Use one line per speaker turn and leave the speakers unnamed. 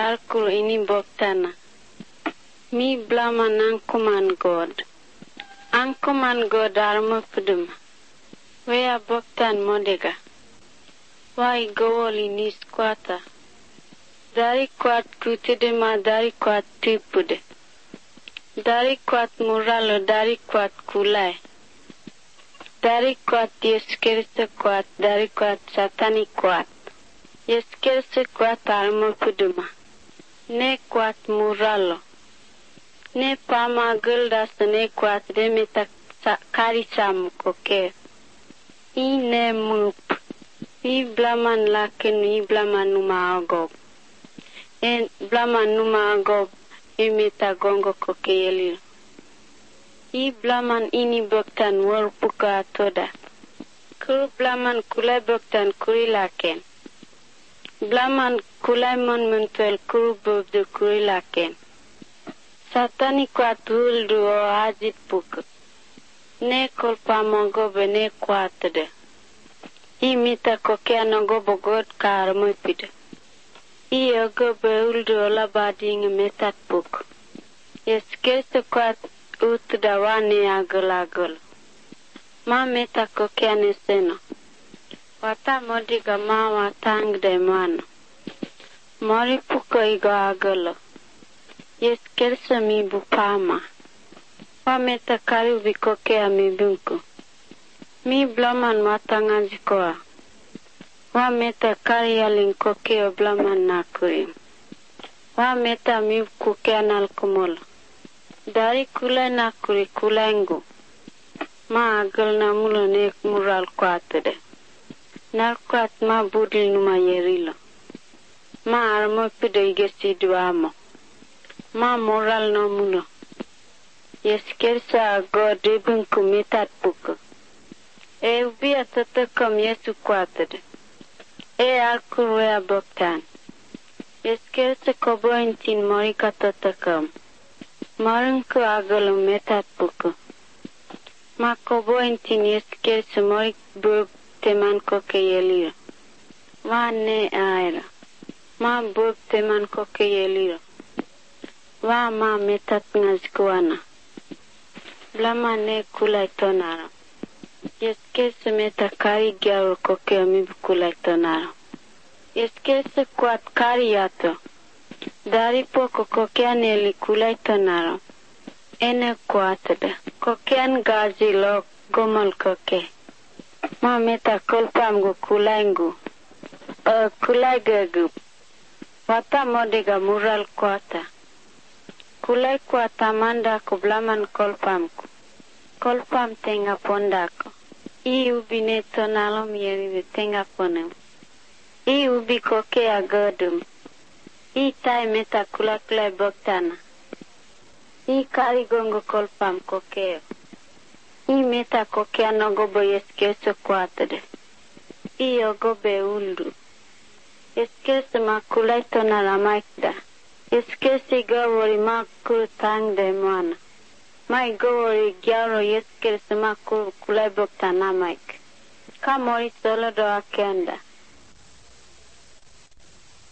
arkul ini boktana. Mi blaman angkuman God. Angkuman God arma pudum. Wea boktan modega. Wai gowoli nis kwata. Dari kwat kutide ma dari kwat tipude. Dari kwat muralo dari kwat kulai. Dari kwat yeskerse kwat dari kwat satani kwat. Yeskerse kwat arma puduma. Ne kwat muralo. Ne pama guldas ne kwat demeta kari sam koke. I ne mup. I blaman lakin I blaman numa agob. En blaman numa agob imeta gongo koke yelil. I blaman ini boktan wor puka atoda. Kuru blaman kulai boktan kuri laken. Blaman kulai mon mentuel kuru bobdu kuri laken. Satani kwat huldu o ajit puka. Ne kolpa mongobe ne kwatde. I mita koke anogobo god karmupide. I ogobe huldu o labading metat puka. Yeskese kwat utda wani agul. Ma meta koke aneseno. Wata modiga ma watang de mano. Mori puka igo agulo. Yeskerse mi bupama. Wa meta karibi koke amibunku. Mi blaman matangazikoa. Wa meta kariyalin koke o blaman nakurim. Wa meta mi kuke analkumol. Dari kulai nakuri kulaingu. Ma agul na mulo nek mural kwatude. Nalkwat ma budil numa yerilo. Ma armo pido igesi duamo. Ma moral no mulo. Yeskersa God ibn kumitat puko. E ubia tatakam yesu kwatade. E alkurwea boktan. Yeskersa kobointin morika tatakam. Marunku agalo metat puko. Ma kobointin yeskersa morik bub teman koke yeliro. Ma ne aera. Ma bub teman koke yeliro. Wa ma metat ngazkuana. Blama ne kulai tonara. Yeskese meta kari gyaro koke amibu kulai tonara. Yeskese kwat kari yato. Dari poko kokean eli kulai tonara. Ene kwatda. Kokean gazi lo gomol koke. Ma meta kolpamgu kulaingu. Kulai gagu. Wata modega mural kwata. Kulai kwata mandako blaman kolpamku. Kolpam tenga pondako. I ubi neto nalom yeribe tenga ponem. I ubi koke agodum. I tai meta kulai boktana. I kari gongo kolpam kokeo. I meta koke anogobo yeskeso kwatade. I ogobe uldu. Yeskeso makulai tonala maikda. Yeskesi gawori makul tang de mwana. Mai gawori gyaro yeskesi makul kulai boktana maik. Kamori solo do akenda.